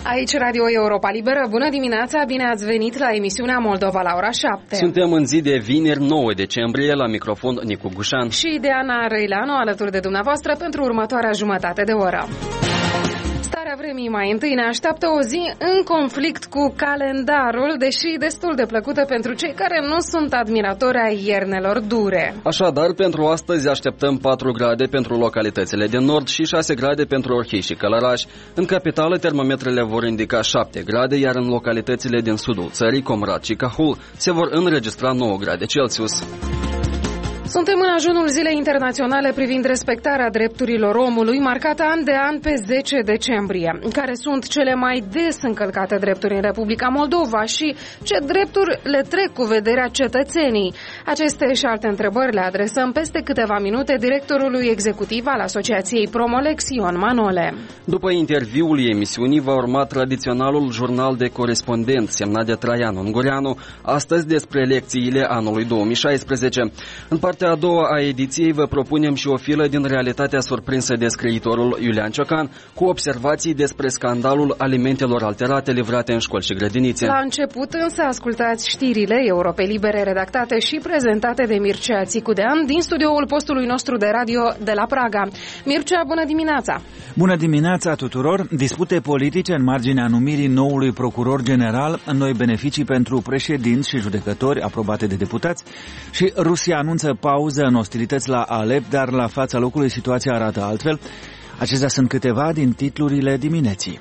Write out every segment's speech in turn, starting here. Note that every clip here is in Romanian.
Aici Radio Europa Liberă, bună dimineața, bine ați venit la emisiunea Moldova la ora 7. Suntem în zi de vineri 9 decembrie, la microfon Nicu Gușan și Diana Răileanu alături de dumneavoastră pentru următoarea jumătate de oră. Starea vremii mai întâi ne așteaptă o zi în conflict cu calendarul, deși destul de plăcută pentru cei care nu sunt admiratori ai iernelor dure. Așadar, pentru astăzi așteptăm 4 grade pentru localitățile din nord și 6 grade pentru Orhei și Călăraș. În capitală, termometrele vor indica 7 grade, iar în localitățile din sudul țării, Comrat și Cahul, se vor înregistra 9 grade Celsius. Suntem în ajunul Zilei Internaționale privind respectarea drepturilor omului, marcată an de an pe 10 decembrie. Care sunt cele mai des încălcate drepturi în Republica Moldova și ce drepturi le trec cu vederea cetățenii? Aceste și alte întrebări le adresăm peste câteva minute directorului executiv al Asociației Promolex, Ion Manole. După interviul emisiunii va urma tradiționalul jurnal de corespondent semnat de Traian Ungureanu, astăzi despre lecțiile anului 2016. În partea a doua a ediției vă propunem și o filă din realitatea surprinsă de scriitorul Iulian Ciocan, cu observații despre scandalul alimentelor alterate livrate în școli și grădinițe. La început însă ascultați știrile Europei Libere redactate și prezentate de Mircea Țicudean din studioul postului nostru de radio de la Praga. Mircea, bună dimineața! Bună dimineața tuturor! Dispute politice în marginea numirii noului procuror general, noi beneficii pentru președinți și judecători aprobate de deputați și Rusia anunță pauză în ostilități la Alep, dar la fața locului situația arată altfel. Acestea sunt câteva din titlurile dimineții.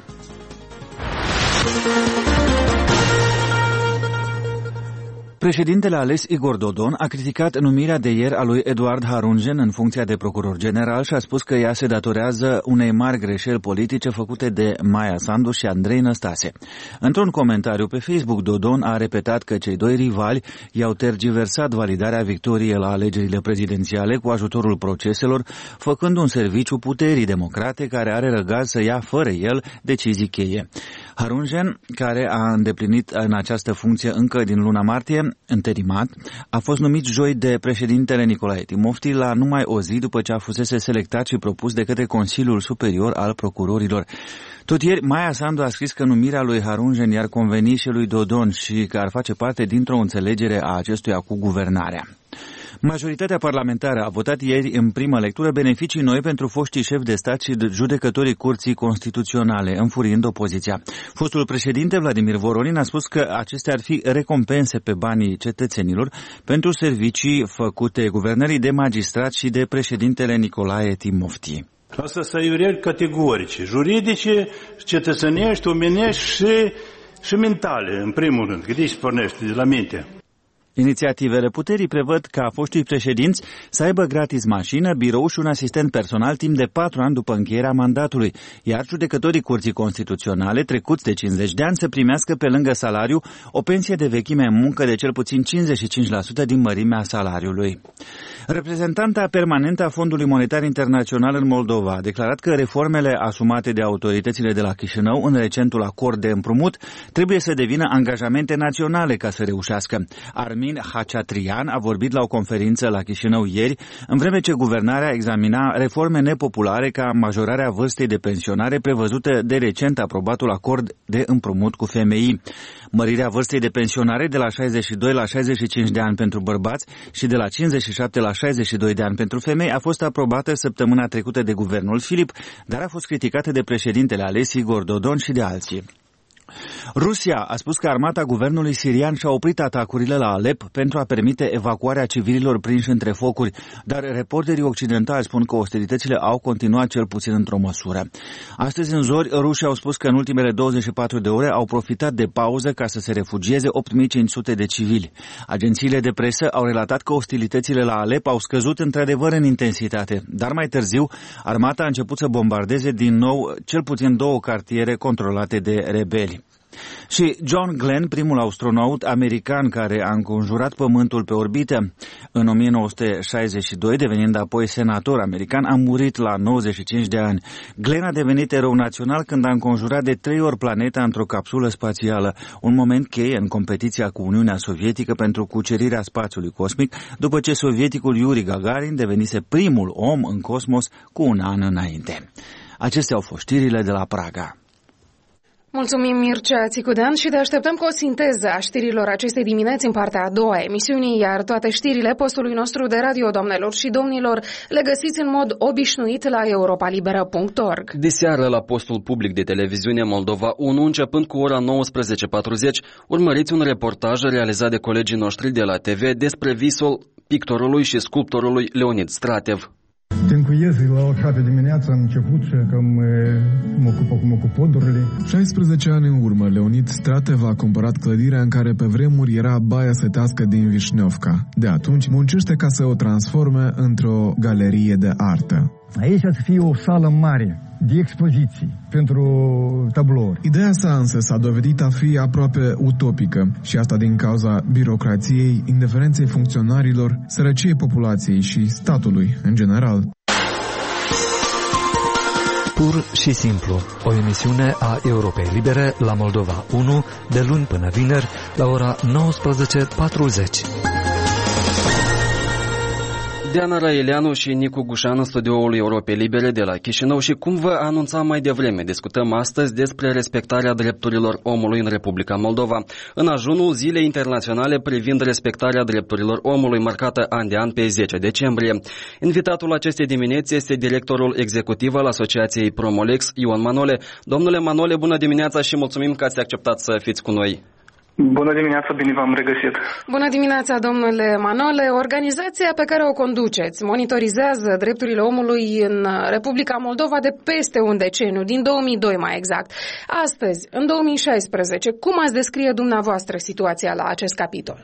Președintele ales Igor Dodon a criticat numirea de ieri a lui Eduard Harungen în funcția de procuror general și a spus că ea se datorează unei mari greșeli politice făcute de Maia Sandu și Andrei Năstase. Într-un comentariu pe Facebook, Dodon a repetat că cei doi rivali i-au tergiversat validarea victoriei la alegerile prezidențiale cu ajutorul proceselor, făcând un serviciu puterii democrate care are răgaz să ia fără el decizii cheie. Harungen, care a îndeplinit în această funcție încă din luna martie, înterimat, a fost numit joi de președintele Nicolae Timofti la numai o zi după ce a fusese selectat și propus de către Consiliul Superior al Procurorilor. Tot ieri, Maia Sandu a scris că numirea lui Harungen i-ar conveni și lui Dodon și că ar face parte dintr-o înțelegere a acestuia cu guvernarea. Majoritatea parlamentară a votat ieri în primă lectură beneficii noi pentru foștii șefi de stat și judecătorii Curții Constituționale, înfuriind opoziția. Fostul președinte Vladimir Voronin a spus că acestea ar fi recompense pe banii cetățenilor pentru servicii făcute guvernării de magistrat și de președintele Nicolae Timofti. Asta sunt iureli categorice, juridice, cetățenești, omenești și mentale, în primul rând, că de aici pornește, de la minte. Inițiativele puterii prevăd ca foștii președinți să aibă gratis mașină, birou și un asistent personal timp de 4 ani după încheierea mandatului, iar judecătorii Curții Constituționale trecuți de 50 de ani să primească pe lângă salariu o pensie de vechime în muncă de cel puțin 55% din mărimea salariului. Reprezentanta permanentă a Fondului Monetar Internațional în Moldova a declarat că reformele asumate de autoritățile de la Chișinău în recentul acord de împrumut trebuie să devină angajamente naționale ca să reușească. Armin Hachatrian a vorbit la o conferință la Chișinău ieri, în vreme ce guvernarea examina reforme nepopulare ca majorarea vârstei de pensionare prevăzută de recent aprobatul acord de împrumut cu FMI. Mărirea vârstei de pensionare de la 62 la 65 de ani pentru bărbați și de la 57 la 62 de ani pentru femei a fost aprobată săptămâna trecută de guvernul Filip, dar a fost criticată de președintele ales Igor Dodon și de alții. Rusia a spus că armata guvernului sirian și-a oprit atacurile la Alep pentru a permite evacuarea civililor prinși între focuri, dar reporterii occidentali spun că ostilitățile au continuat cel puțin într-o măsură. Astăzi în zori, rușii au spus că în ultimele 24 de ore au profitat de pauză ca să se refugieze 8500 de civili. Agențiile de presă au relatat că ostilitățile la Alep au scăzut într-adevăr în intensitate, dar mai târziu armata a început să bombardeze din nou cel puțin 2 cartiere controlate de rebeli. Și John Glenn, primul astronaut american care a înconjurat Pământul pe orbită în 1962, devenind apoi senator american, a murit la 95 de ani. Glenn a devenit erou național când a înconjurat de 3 ori planeta într-o capsulă spațială, un moment cheie în competiția cu Uniunea Sovietică pentru cucerirea spațiului cosmic, după ce sovieticul Yuri Gagarin devenise primul om în cosmos cu un an înainte. Acestea au fost știrile de la Praga. Mulțumim, Mircea Țicudean, și te așteptăm cu o sinteză a știrilor acestei dimineți în partea a doua a emisiunii, iar toate știrile postului nostru de radio, doamnelor și domnilor, le găsiți în mod obișnuit la europalibera.org. Diseară la postul public de televiziune Moldova 1, începând cu ora 19:40, urmăriți un reportaj realizat de colegii noștri de la TV despre visul pictorului și sculptorului Leonid Stratev. Te încuiesc la ora 7 dimineața, am început și că mă ocup cu podurile. 16 ani în urmă, Leonid Stratev a cumpărat clădirea în care pe vremuri era baia sătească din Vișneovca. De atunci muncește ca să o transforme într-o galerie de artă. Aici ar fi o sală mare de expoziții pentru tablouri. Ideea sa însă s-a dovedit a fi aproape utopică și asta din cauza birocrației, indiferenței funcționarilor, sărăciei populației și statului în general. Pur și simplu, o emisiune a Europei Libere la Moldova 1 de luni până vineri la ora 19:40. Diana Raeleanu și Nicu Gușan în studioul Europei Libere de la Chișinău și cum vă anunțam mai devreme, discutăm astăzi despre respectarea drepturilor omului în Republica Moldova, în ajunul Zilei Internaționale privind respectarea drepturilor omului, marcată an de an pe 10 decembrie. Invitatul acestei dimineți este directorul executiv al Asociației Promolex, Ion Manole. Domnule Manole, bună dimineața și mulțumim că ați acceptat să fiți cu noi. Bună dimineața, bine v-am regăsit. Bună dimineața, domnule Manole. Organizația pe care o conduceți monitorizează drepturile omului în Republica Moldova de peste un deceniu, din 2002 mai exact. Astăzi, în 2016, cum ați descrie dumneavoastră situația la acest capitol?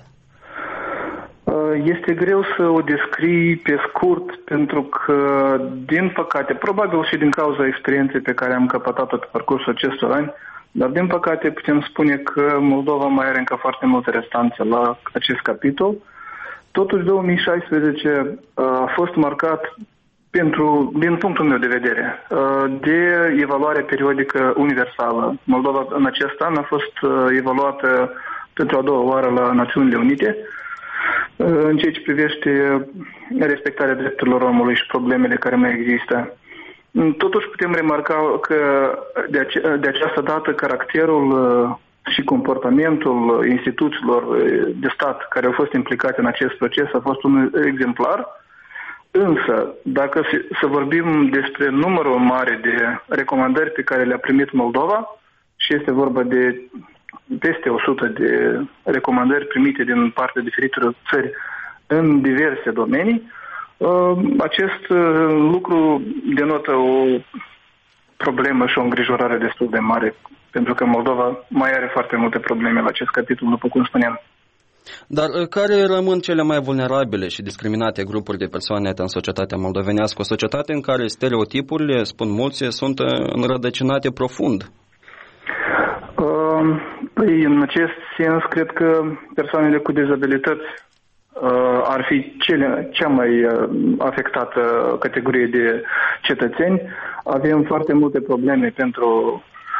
Este greu să o descrii pe scurt, pentru că, din păcate, probabil și din cauza experienței pe care am căpătat-o pe parcursul acestor ani, dar, din păcate, putem spune că Moldova mai are încă foarte multe restanțe la acest capitol. Totuși, 2016 a fost marcat, din punctul meu de vedere, de evaluare periodică universală. Moldova în acest an a fost evaluată pentru a doua oară la Națiunile Unite în ceea ce privește respectarea drepturilor omului și problemele care mai există. Totuși putem remarca că de această dată caracterul și comportamentul instituțiilor de stat care au fost implicate în acest proces a fost un exemplar. Însă, dacă să vorbim despre numărul mare de recomandări pe care le-a primit Moldova, și este vorba de peste 100 de recomandări primite din partea diferitelor țări în diverse domenii, acest lucru denotă o problemă și o îngrijorare destul de mare, pentru că Moldova mai are foarte multe probleme la acest capitol, după cum spuneam. Dar care rămân cele mai vulnerabile și discriminate grupuri de persoane în societatea moldovenească? O societate în care stereotipurile, spun mulți, sunt înrădăcinate profund. În acest sens, cred că persoanele cu dizabilități ar fi cea mai afectată categorie de cetățeni. Avem foarte multe probleme pentru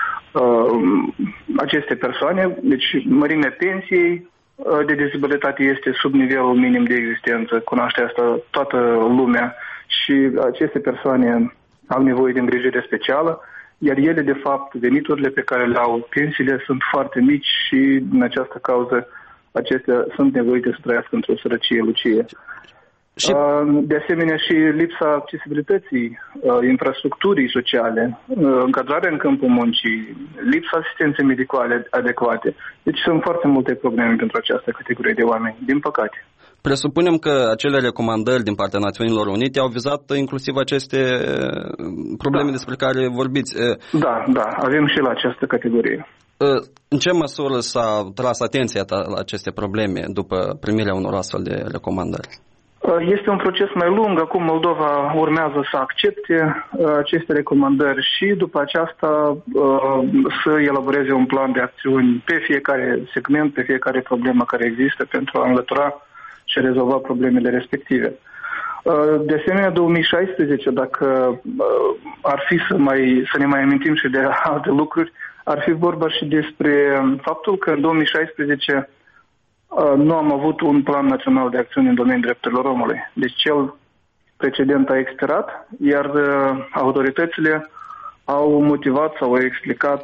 aceste persoane. Deci mărimea pensiei de dizabilitate este sub nivelul minim de existență. Cunoaște asta toată lumea și aceste persoane au nevoie de îngrijire specială, iar ele, de fapt, veniturile pe care le au, pensiile sunt foarte mici și din această cauză acestea sunt nevoite să trăiască într-o sărăcie lucie. De asemenea și lipsa accesibilității infrastructurii sociale, încadrarea în câmpul muncii, lipsa asistenței medicale adecvate. Deci sunt foarte multe probleme pentru această categorie de oameni, din păcate. Presupunem că acele recomandări din partea Națiunilor Unite au vizat inclusiv aceste probleme despre care vorbiți. Da, avem și la această categorie. În ce măsură s-a tras atenția la aceste probleme după primirea unor astfel de recomandări? Este un proces mai lung. Acum Moldova urmează să accepte aceste recomandări și după aceasta să elaboreze un plan de acțiuni pe fiecare segment, pe fiecare problemă care există pentru a înlătura și rezolva problemele respective. De asemenea, 2016, dacă ar fi să ne mai amintim și de alte lucruri, ar fi vorba și despre faptul că în 2016 nu am avut un plan național de acțiune în domeniul drepturilor omului. Deci cel precedent a expirat, iar autoritățile au motivat sau au explicat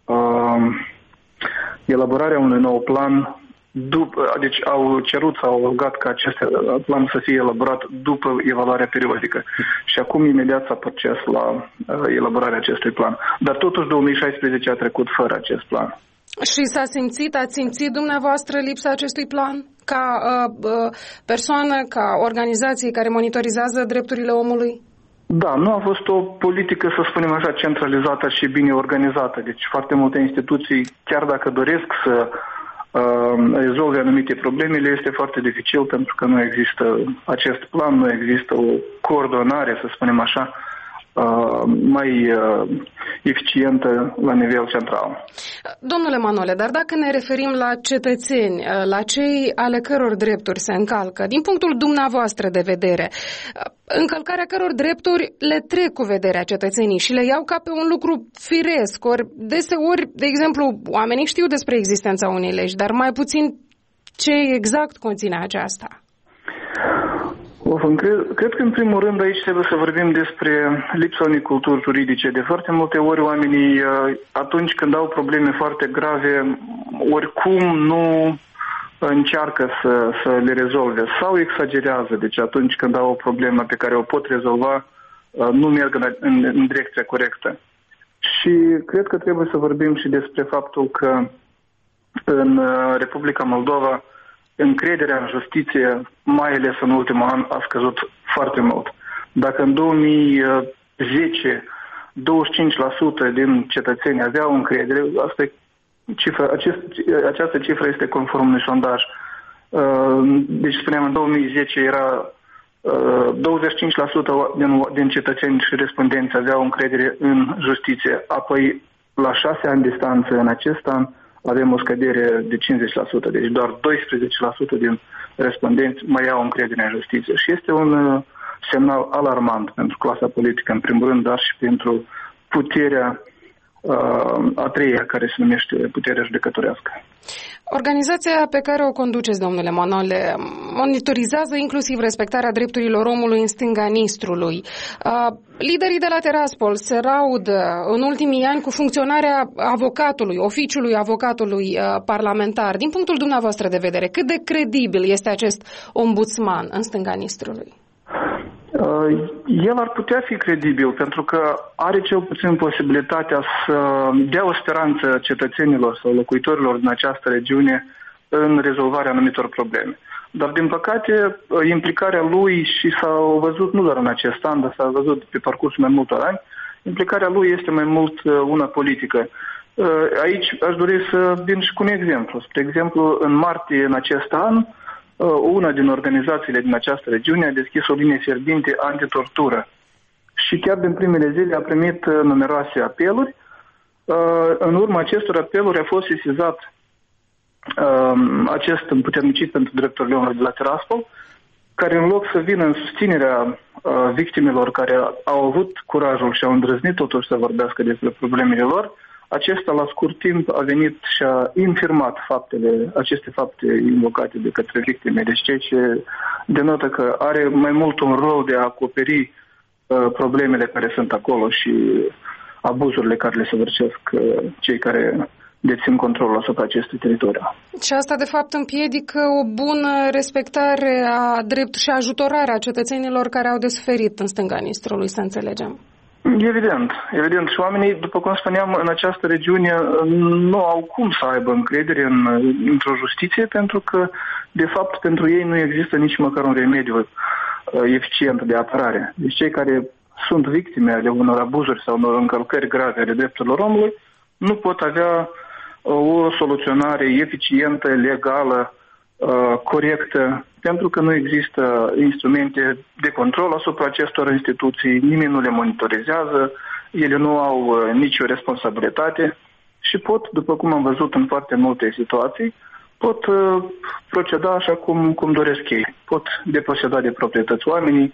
elaborarea unui nou plan, deci au cerut sau au rugat ca acest plan să fie elaborat după evaluarea periodică. Și acum imediat s-a proces la elaborarea acestui plan. Dar totuși 2016 a trecut fără acest plan. Și ați simțit dumneavoastră lipsa acestui plan? Ca persoană, ca organizație care monitorizează drepturile omului? Da, nu a fost o politică, să spunem așa, centralizată și bine organizată. Deci foarte multe instituții, chiar dacă doresc să rezolve anumite probleme, este foarte dificil pentru că nu există acest plan, nu există o coordonare, să spunem așa, mai eficientă la nivel central. Domnule Manole, dar dacă ne referim la cetățeni, la cei ale căror drepturi se încalcă, din punctul dumneavoastră de vedere, încălcarea căror drepturi le trec cu vederea cetățenii și le iau ca pe un lucru firesc, ori deseori, de exemplu, oamenii știu despre existența unei legi, dar mai puțin ce exact conține aceasta? Cred că în primul rând aici trebuie să vorbim despre lipsa unei culturi juridice. De foarte multe ori oamenii atunci când au probleme foarte grave, oricum nu încearcă să le rezolve sau exagerează. Deci atunci când au o problemă pe care o pot rezolva, nu merg în direcția corectă. Și cred că trebuie să vorbim și despre faptul că în Republica Moldova încrederea în justiție, mai ales în ultimul an, a scăzut foarte mult. Dacă în 2010 25% din cetățeni aveau încredere, această cifră este conform unui sondaj. Deci spuneam, în 2010 era 25% din cetățeni și respondenți aveau încredere în justiție. Apoi, la 6 ani distanță în acest an, avem o scădere de 50%, deci doar 12% din respondenți mai au încredere în justiție. Și este un semnal alarmant pentru clasa politică, în primul rând, dar și pentru puterea a treia, care se numește puterea judecătorească. Organizația pe care o conduceți, domnule Manole, monitorizează inclusiv respectarea drepturilor omului în stânga Nistrului. Liderii de la Tiraspol se raudă în ultimii ani cu funcționarea avocatului, oficiului avocatului parlamentar. Din punctul dumneavoastră de vedere, cât de credibil este acest ombudsman în stânga Nistrului? El ar putea fi credibil pentru că are cel puțin posibilitatea să dea o speranță cetățenilor sau locuitorilor din această regiune în rezolvarea anumitor probleme. Dar, din păcate, implicarea lui, și s-a văzut nu doar în acest an, dar s-a văzut pe parcursul mai multor ani, implicarea lui este mai mult una politică. Aici aș dori să vin și cu un exemplu. Spre exemplu, în martie în acest an, una din organizațiile din această regiune a deschis o linie fierbinte antitortură. Și chiar din primele zile a primit numeroase apeluri. În urma acestor apeluri a fost sesizat acest împuternicit pentru drepturile omului de la Tiraspol, care în loc să vină în susținerea victimelor care au avut curajul și au îndrăznit totuși să vorbească despre problemele lor, acesta la scurt timp a venit și a infirmat aceste fapte invocate de către victime. Deci ceea ce denotă că are mai mult un rol de a acoperi problemele care sunt acolo și abuzurile care le săvârșesc cei care dețin controlul asupra acestui teritoriu. Și asta, de fapt, împiedică o bună respectare a dreptului și ajutorare a cetățenilor care au de suferit în stânga Nistrului, să înțelegem. Evident. Și oamenii, după cum spuneam, în această regiune nu au cum să aibă încredere într-o justiție, pentru că, de fapt, pentru ei nu există nici măcar un remediu eficient de apărare. Deci cei care sunt victime ale unor abuzuri sau unor încălcări grave ale drepturilor omului nu pot avea o soluționare eficientă, legală, corectă, pentru că nu există instrumente de control asupra acestor instituții, nimeni nu le monitorizează, ele nu au nicio responsabilitate și pot, după cum am văzut în foarte multe situații, pot proceda așa cum doresc ei. Pot deposeda de proprietăți oamenii,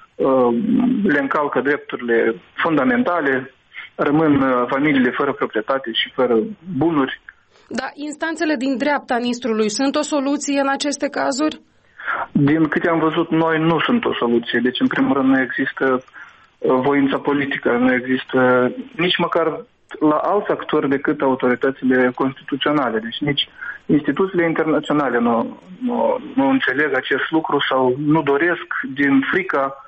le încalcă drepturile fundamentale, rămân familiile fără proprietate și fără bunuri. Da, instanțele din dreapta Nistrului sunt o soluție în aceste cazuri? Din câte am văzut noi, nu sunt o soluție. Deci, în primul rând, nu există voința politică, nu există nici măcar la alți actori decât autoritățile constituționale. Deci nici instituțiile internaționale nu înțeleg acest lucru sau nu doresc din frica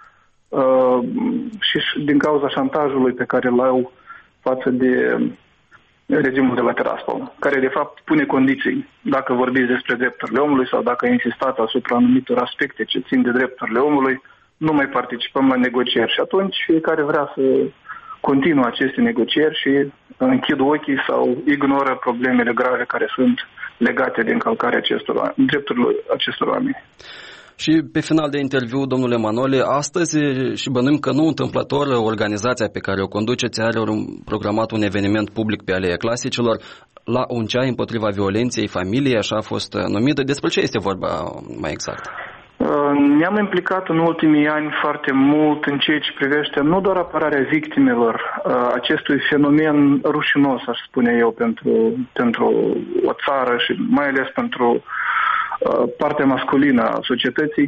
și din cauza șantajului pe care îl au față de regimul de la Tiraspol, care de fapt pune condiții. Dacă vorbiți despre drepturile omului sau dacă insistat asupra anumitor aspecte ce țin de drepturile omului, nu mai participăm la negocieri. Și atunci fiecare vrea să continuă aceste negocieri și închid ochii sau ignoră problemele grave care sunt legate de încălcarea drepturilor acestor oameni. Și pe final de interviu, domnule Manole, astăzi, și bănuim că nu întâmplător, organizația pe care o conduceți are programat un eveniment public pe Aleea Clasicilor, La un ceai împotriva violenței familiei, așa a fost numită. Despre ce este vorba mai exact? Ne-am implicat în ultimii ani foarte mult în ceea ce privește nu doar apărarea victimelor acestui fenomen rușinos, aș spune eu, pentru o țară și mai ales pentru partea masculină a societății.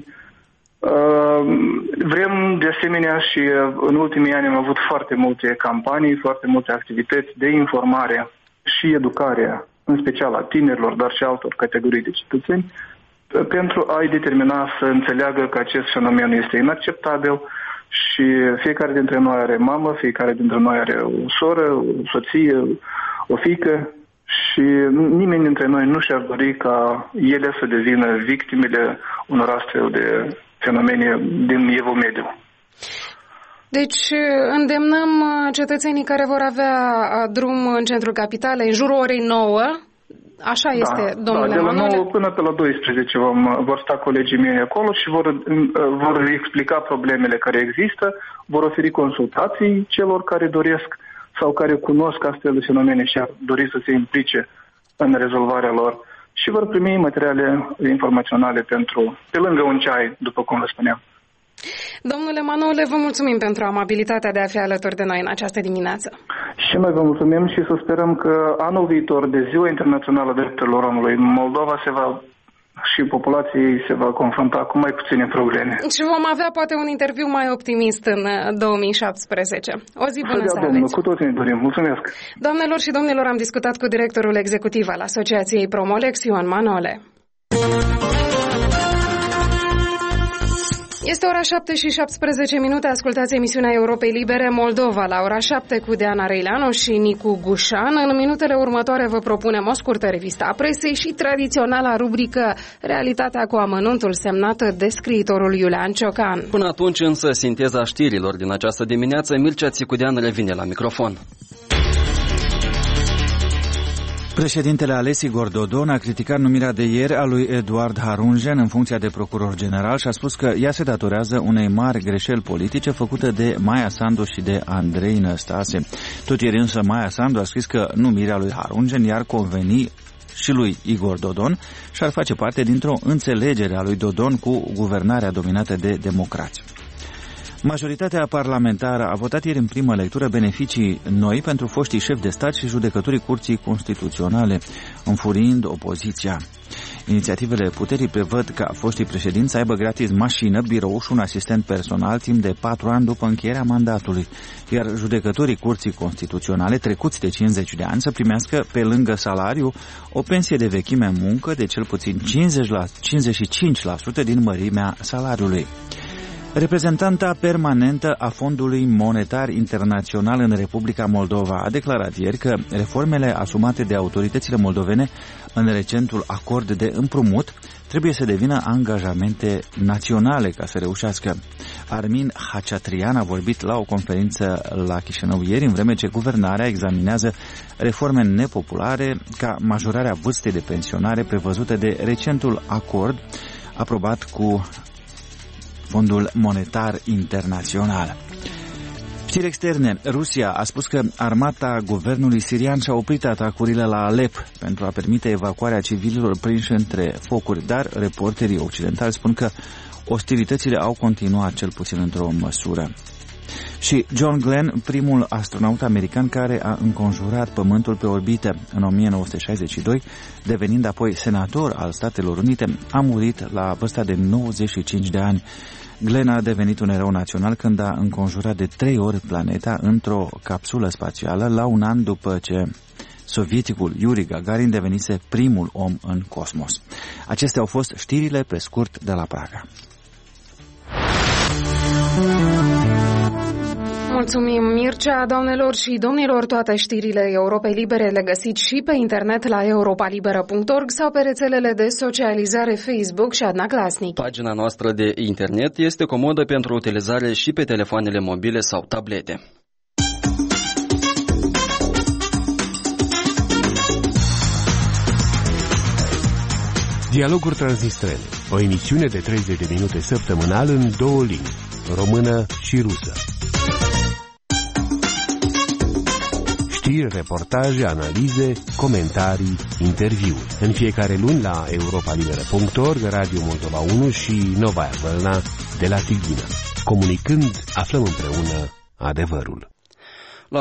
Vrem de asemenea și în ultimii ani am avut foarte multe campanii, foarte multe activități de informare și educare, în special a tinerilor, dar și altor categorii de cetățeni, pentru a-i determina să înțeleagă că acest fenomen este inacceptabil și fiecare dintre noi are mamă, fiecare dintre noi are o soră, o soție, o fiică și nimeni dintre noi nu și-ar dori ca ele să devină victimele unor astfel de fenomene din evul mediu. Deci îndemnăm cetățenii care vor avea drum în centrul capitalei în jurul orei 9. Așa este, domnule Manole? De la 9 până pe la 12 vor sta colegii mei acolo și vor explica problemele care există, vor oferi consultații celor care doresc sau care cunosc astfel de fenomene și ar dori să se implice în rezolvarea lor și vor primi materiale informaționale pe lângă un ceai, după cum vă spuneam. Domnule Manole, vă mulțumim pentru amabilitatea de a fi alături de noi în această dimineață. Și noi vă mulțumim și să sperăm că anul viitor, de Ziua Internațională a Drepturilor Omului, Moldova și populației se va confrunta cu mai puține probleme. Și vom avea poate un interviu mai optimist în 2017. O zi bună să aveți. Cu toții ne dorim. Mulțumesc. Doamnelor și domnilor, am discutat cu directorul executiv al Asociației Promolex, Ioan Manole. Este ora 7:17, ascultați emisiunea Europei Libere Moldova la ora 7 cu Deana Reileanu și Nicu Gușan. În minutele următoare vă propunem o scurtă revistă a presei și tradiționala rubrică Realitatea cu amănuntul, semnată de scriitorul Iulian Ciocan. Până atunci însă, sinteza știrilor din această dimineață, Mircea Țicudean revine la microfon. Președintele ales Igor Dodon a criticat numirea de ieri a lui Eduard Harunjen în funcția de procuror general și a spus că ea se datorează unei mari greșeli politice făcute de Maia Sandu și de Andrei Năstase. Tot ieri însă Maia Sandu a scris că numirea lui Harunjen i-ar conveni și lui Igor Dodon și ar face parte dintr-o înțelegere a lui Dodon cu guvernarea dominată de democrați. Majoritatea parlamentară a votat ieri în primă lectură beneficii noi pentru foștii șefi de stat și judecătorii Curții Constituționale, înfuriind opoziția. Inițiativele puterii prevăd ca foștii președinți să aibă gratis mașină, birou și un asistent personal timp de 4 ani după încheierea mandatului, iar judecătorii Curții Constituționale trecuți de 50 de ani să primească pe lângă salariu o pensie de vechime în muncă de cel puțin 55% din mărimea salariului. Reprezentanta permanentă a Fondului Monetar Internațional în Republica Moldova a declarat ieri că reformele asumate de autoritățile moldovene în recentul acord de împrumut trebuie să devină angajamente naționale ca să reușească. Armin Hachatrian a vorbit la o conferință la Chișinău ieri, în vreme ce guvernarea examinează reforme nepopulare ca majorarea vârstei de pensionare prevăzută de recentul acord aprobat cu Fondul Monetar Internațional. Știri externe. Rusia a spus că armata guvernului sirian și-a oprit atacurile la Alep pentru a permite evacuarea civililor prinși între focuri, dar reporterii occidentali spun că ostilitățile au continuat cel puțin într-o măsură. Și John Glenn, primul astronaut american care a înconjurat Pământul pe orbită în 1962, devenind apoi senator al Statelor Unite, a murit la vârsta de 95 de ani. Glenn a devenit un erou național când a înconjurat de 3 ori planeta într-o capsulă spațială, la un an după ce sovieticul Yuri Gagarin devenise primul om în cosmos. Acestea au fost știrile pe scurt de la Praga. Mulțumim, Mircea. Doamnelor și domnilor, toate știrile Europei Libere le găsiți și pe internet la europalibera.org sau pe rețelele de socializare Facebook și Adna Glasnic. Pagina noastră de internet este comodă pentru utilizare și pe telefoanele mobile sau tablete. Dialoguri Transnistrene, o emisiune de 30 de minute săptămânal în 2 limbi, română și rusă. Știri, reportaje, analize, comentarii, interviuri. În fiecare luni la europalibera.org, Radio Moldova 1 și Novaia Vălna de la Tighina. Comunicând, aflăm împreună adevărul. La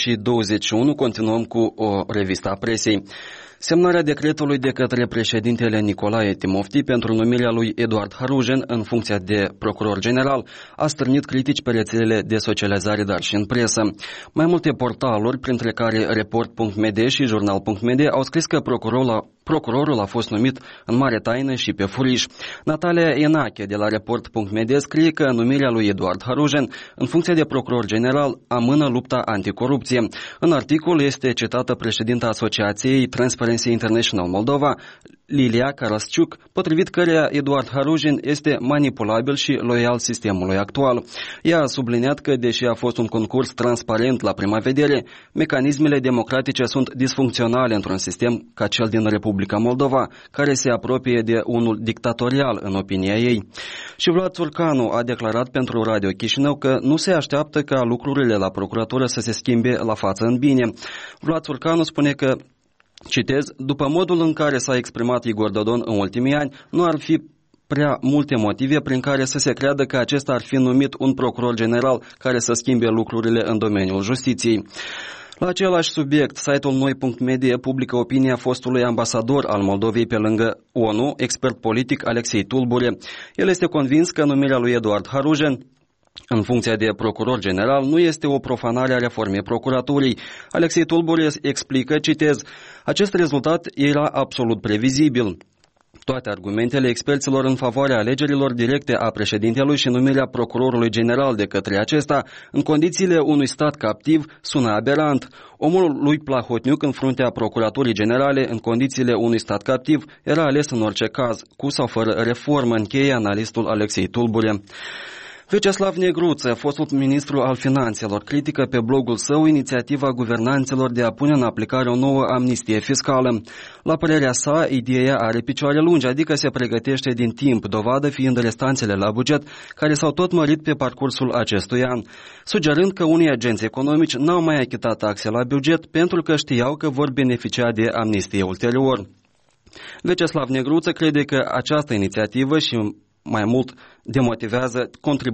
7:21 continuăm cu o revistă a presei. Semnarea decretului de către președintele Nicolae Timofti pentru numirea lui Eduard Harujen în funcția de procuror general a stârnit critici pe rețelele de socializare, dar și în presă. Mai multe portaluri, printre care Report.md și Jurnal.md, au scris că procurorul a fost numit în mare taină și pe furiș. Natalia Enache de la Report.md scrie că numirea lui Eduard Harujen în funcția de procuror general amână lupta anticorupție. În articol este citată președinta Asociației Transparency International Moldova, Lilia Karasciuc, potrivit căreia Eduard Harujen este manipulabil și loial sistemului actual. Ea a subliniat că, deși a fost un concurs transparent la prima vedere, mecanismele democratice sunt disfuncționale într-un sistem ca cel din Republica Moldova, care se apropie de unul dictatorial în opinia ei. Și Vlad Țurcanu a declarat pentru Radio Chișinău că nu se așteaptă ca lucrurile la procuratură să se schimbe la față în bine. Vlad Țurcanu spune că, citez, după modul în care s-a exprimat Igor Dodon în ultimii ani, nu ar fi prea multe motive prin care să se creadă că acesta ar fi numit un procuror general care să schimbe lucrurile în domeniul justiției. La același subiect, site-ul Noi.media publică opinia fostului ambasador al Moldovei pe lângă ONU, expert politic Alexei Tulbure. El este convins că numirea lui Eduard Harujen în funcția de procuror general nu este o profanare a reformei procuraturii. Alexei Tulbure explică, citez, acest rezultat era absolut previzibil. Toate argumentele experților în favoarea alegerilor directe a președintelui și numirea procurorului general de către acesta, în condițiile unui stat captiv, sună aberant. Omul lui Plahotniuc în fruntea procuraturii generale, în condițiile unui stat captiv, era ales în orice caz, cu sau fără reformă, încheie analistul Alexei Tulbure. Vyacheslav Negruță, fostul ministru al finanțelor, critică pe blogul său inițiativa guvernanților de a pune în aplicare o nouă amnistie fiscală. La părerea sa, ideea are picioare lungi, adică se pregătește din timp, dovadă fiind restanțele la buget, care s-au tot mărit pe parcursul acestui an, sugerând că unii agenți economici n-au mai achitat taxe la buget pentru că știau că vor beneficia de amnistie ulterior. Vyacheslav Negruță crede că această inițiativă și mai mult demotivează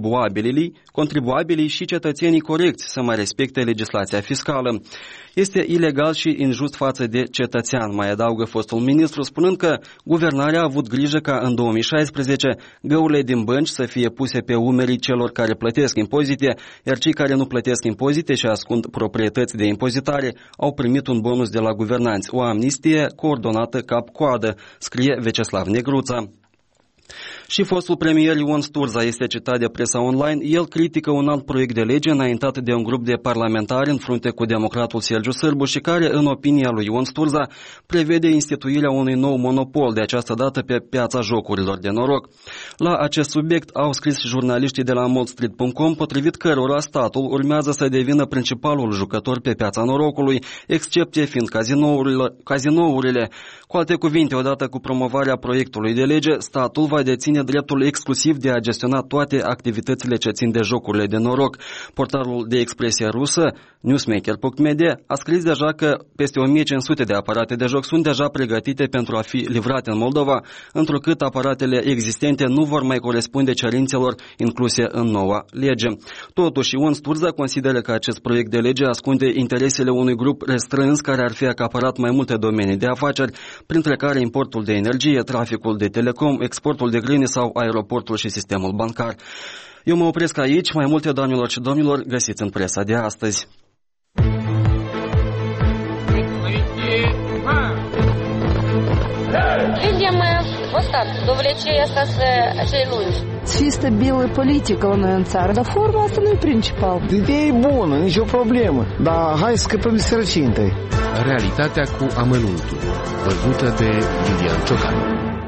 contribuabilii și cetățenii corecți să mai respecte legislația fiscală. Este ilegal și injust față de cetățean, mai adaugă fostul ministru, spunând că guvernarea a avut grijă ca în 2016 găurile din bănci să fie puse pe umerii celor care plătesc impozite, iar cei care nu plătesc impozite și ascund proprietăți de impozitare au primit un bonus de la guvernanți, o amnistie coordonată cap-coadă, scrie Vyacheslav Negruță. Și fostul premier Ion Sturza este citat de presa online. El critică un alt proiect de lege înaintat de un grup de parlamentari în frunte cu democratul Sergiu Sârbu și care, în opinia lui Ion Sturza, prevede instituirea unui nou monopol, de această dată pe piața jocurilor de noroc. La acest subiect au scris jurnaliștii de la moldstreet.com, potrivit cărora statul urmează să devină principalul jucător pe piața norocului, excepție fiind cazinourile. Cu alte cuvinte, odată cu promovarea proiectului de lege, statul va Moldova deține dreptul exclusiv de a gestiona toate activitățile ce țin de jocurile de noroc. Portalul de expresie rusă, Newsmaker.media, a scris deja că peste 1500 de aparate de joc sunt deja pregătite pentru a fi livrate în Moldova, întrucât aparatele existente nu vor mai corespunde cerințelor incluse în noua lege. Totuși, Ion Sturza consideră că acest proiect de lege ascunde interesele unui grup restrâns care ar fi acaparat mai multe domenii de afaceri, printre care importul de energie, traficul de telecom, exportul de grâne sau aeroportul și sistemul bancar. Eu mă opresc aici, mai multe, doamnelor și domnilor, găsiți în presa de astăzi. Видим вот так, до влечения acei lungi. Să fie stabilă politică la noi în țară, dar forma asta nu e principal. Ideea e bună, nicio problemă, dar hai să scăpăm de sărăcie întâi. Realitatea cu amănuntul, văzută de Lilian Ciocan.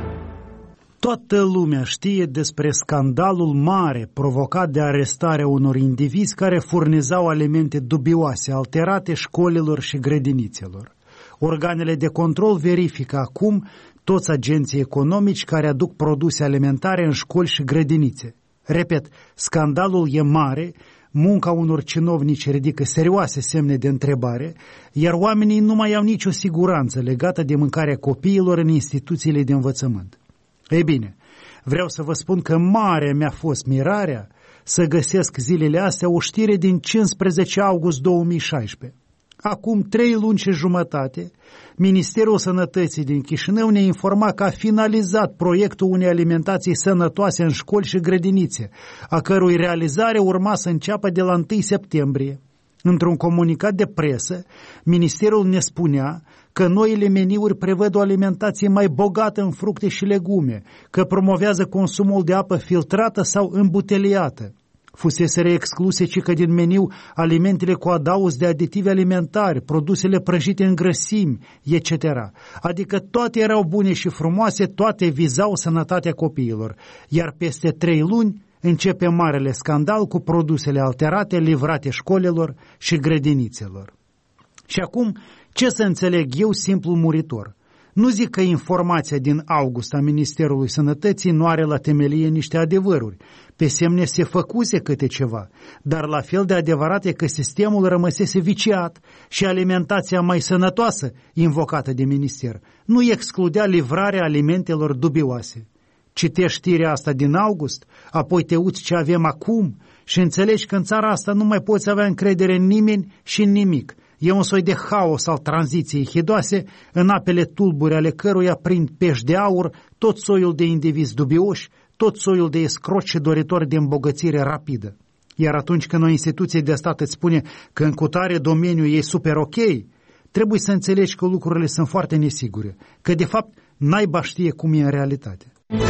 Toată lumea știe despre scandalul mare provocat de arestarea unor indivizi care furnizau alimente dubioase, alterate școlilor și grădinițelor. Organele de control verifică acum toți agenții economici care aduc produse alimentare în școli și grădinițe. Repet, scandalul e mare, munca unor cinovnici ridică serioase semne de întrebare, iar oamenii nu mai au nicio siguranță legată de mâncarea copiilor în instituțiile de învățământ. Ei bine, vreau să vă spun că mare mi-a fost mirarea să găsesc zilele astea o știre din 15 august 2016. Acum 3 luni și jumătate, Ministerul Sănătății din Chișinău ne informa că a finalizat proiectul unei alimentații sănătoase în școli și grădinițe, a cărui realizare urma să înceapă de la 1 septembrie. Într-un comunicat de presă, Ministerul ne spunea că noile meniuri prevăd o alimentație mai bogată în fructe și legume, că promovează consumul de apă filtrată sau îmbuteliată. Fuseseră excluse cică din meniu alimentele cu adaos de aditivi alimentari, produsele prăjite în grăsimi, etc. Adică toate erau bune și frumoase, toate vizau sănătatea copiilor. Iar peste 3 luni începe marele scandal cu produsele alterate livrate școlilor și grădinițelor. Și acum, ce să înțeleg eu simplu muritor? Nu zic că informația din august a Ministerului Sănătății nu are la temelie niște adevăruri. Pe semne se făcuse câte ceva, dar la fel de adevărat e că sistemul rămăsese viciat și alimentația mai sănătoasă, invocată de minister, nu excludea livrarea alimentelor dubioase. Citești știrea asta din august, apoi te uiți ce avem acum și înțelegi că în țara asta nu mai poți avea încredere în nimeni și în nimic. E un soi de haos al tranziției hidoase, în apele tulburi ale căruia prind pești de aur tot soiul de indivizi dubioși, tot soiul de escroci și doritori de îmbogățire rapidă. Iar atunci când o instituție de stat îți spune că în cutare domeniu e super ok, trebuie să înțelegi că lucrurile sunt foarte nesigure, că de fapt naiba știe cum e în realitate.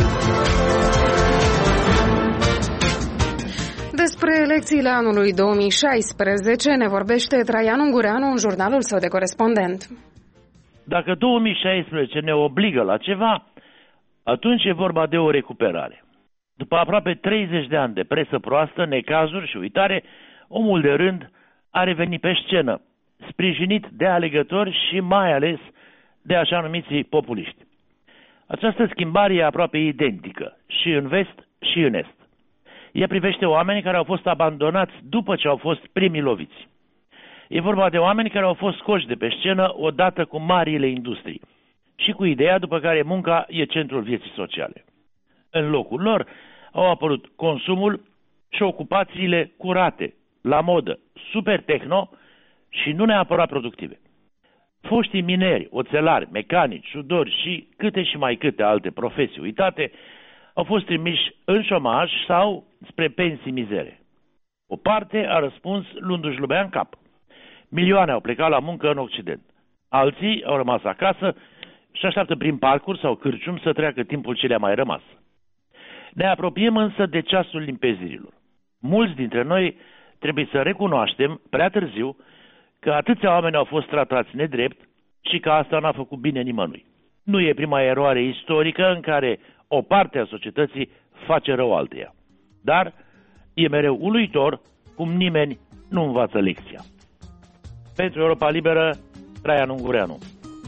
Despre elecțiile anului 2016 ne vorbește Traian Ungureanu în jurnalul său de corespondent. Dacă 2016 ne obligă la ceva, atunci e vorba de o recuperare. După aproape 30 de ani de presă proastă, necazuri și uitare, omul de rând a revenit pe scenă, sprijinit de alegători și mai ales de așa numiții populiști. Această schimbare e aproape identică și în vest și în est. Ea privește oamenii care au fost abandonați după ce au fost primii loviți. E vorba de oameni care au fost scoși de pe scenă odată cu marile industrii și cu ideea după care munca e centrul vieții sociale. În locul lor au apărut consumul și ocupațiile curate, la modă, super techno și nu neapărat productive. Foștii mineri, oțelari, mecanici, sudori și câte și mai câte alte profesii uitate au fost trimiși în șomaj sau spre pensii mizere. O parte a răspuns luându-și lumea în cap. Milioane au plecat la muncă în Occident. Alții au rămas acasă și așteaptă prin parcuri sau cârciumi să treacă timpul ce le-a mai rămas. Ne apropiem însă de ceasul limpezirilor. Mulți dintre noi trebuie să recunoaștem prea târziu că atâția oameni au fost tratați nedrept și că asta n-a făcut bine nimănui. Nu e prima eroare istorică în care o parte a societății face rău alteia. Dar e mereu uluitor cum nimeni nu învață lecția. Pentru Europa Liberă, Traian Ungureanu.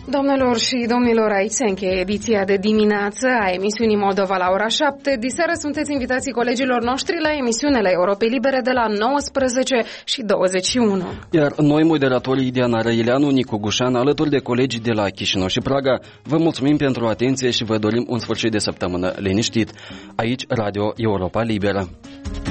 Doamnelor și domnilor, aici se încheie ediția de dimineață a emisiunii Moldova la ora 7. Diseară sunteți invitații colegilor noștri la emisiunile Europei Libere de la 19 și 21. Iar noi, moderatorii Diana Răileanu, Nicu Gușan, alături de colegii de la Chișinău și Praga, vă mulțumim pentru atenție și vă dorim un sfârșit de săptămână liniștit. Aici, Radio Europa Liberă.